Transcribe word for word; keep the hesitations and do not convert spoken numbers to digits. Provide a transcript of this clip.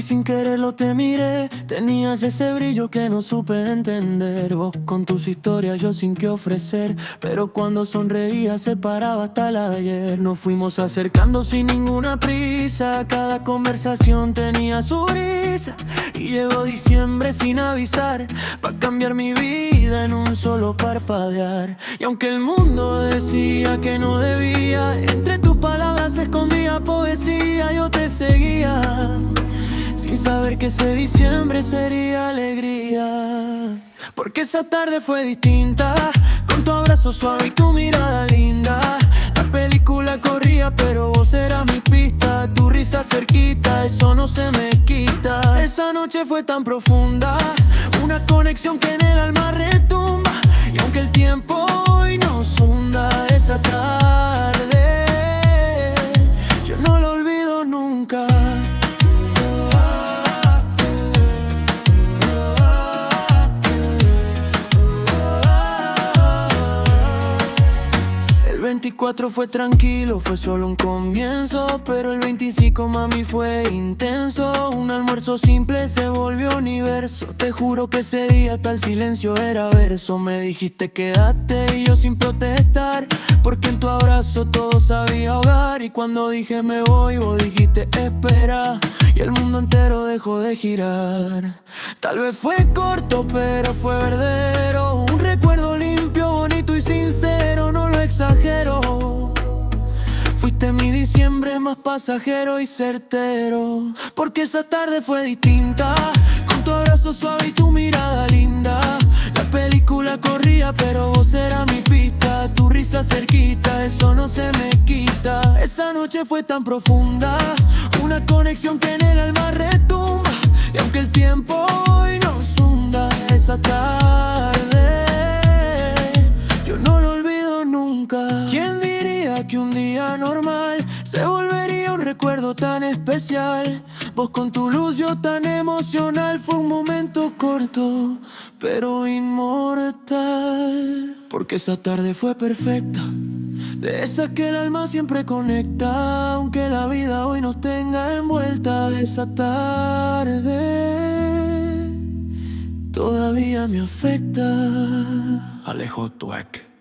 sin quererlo te miré. Tenías ese brillo que no supe entender. Vos con tus historias, yo sin qué ofrecer. Pero cuando sonreías se paraba hasta el ayer. Nos fuimos acercando sin ninguna prisa. Cada conversación tenía su brisa. Y llegó diciembre sin avisar, pa' cambiar mi vida en un solo parpadear. Y aunque el mundo decía que no debía, entre tus palabras se escondía poesía. Yo te seguía sin saber que ese diciembre sería alegría. Porque esa tarde fue distinta, con tu abrazo suave y tu mirada linda. La película corría pero vos eras mi pista. Tu risa cerquita, eso no se me quita. Esa noche fue tan profunda, una conexión que en el alma retumba. Y aunque el tiempo hoy nos hunda, esa tarde yo no lo olvido nunca. El veinticuatro fue tranquilo, fue solo un comienzo. Pero el veinticinco, mami, fue intenso. Un almuerzo simple se volvió universo. Te juro que ese día hasta el silencio era verso. Me dijiste quédate y yo sin protestar, porque en tu abrazo todo sabía ahogar. Y cuando dije me voy, vos dijiste espera. Y el mundo entero dejó de girar. Tal vez fue corto, pero fue verdadero. Un recuerdo limpio, bonito y sincero, no lo exagero. Fuiste mi diciembre más pasajero y certero. Porque esa tarde fue distinta, con tu abrazo suave y tu mirada linda. La película corría pero vos eras mi pista. Tu risa cerquita, eso no se me quita. Esa noche fue tan profunda, una conexión que en el alma retumba. Y aunque el tiempo hoy nos hunda, esa tarde yo no lo olvido nunca. ¿Quién diría que un día normal se volvería un recuerdo tan especial? Vos con tu luz, yo tan emocional. Fue un momento corto, pero inmortal. Porque esa tarde fue perfecta, de esas que el alma siempre conecta. Aunque la vida hoy nos tenga envuelta, esa tarde todavía me afecta. Alejo Tuek.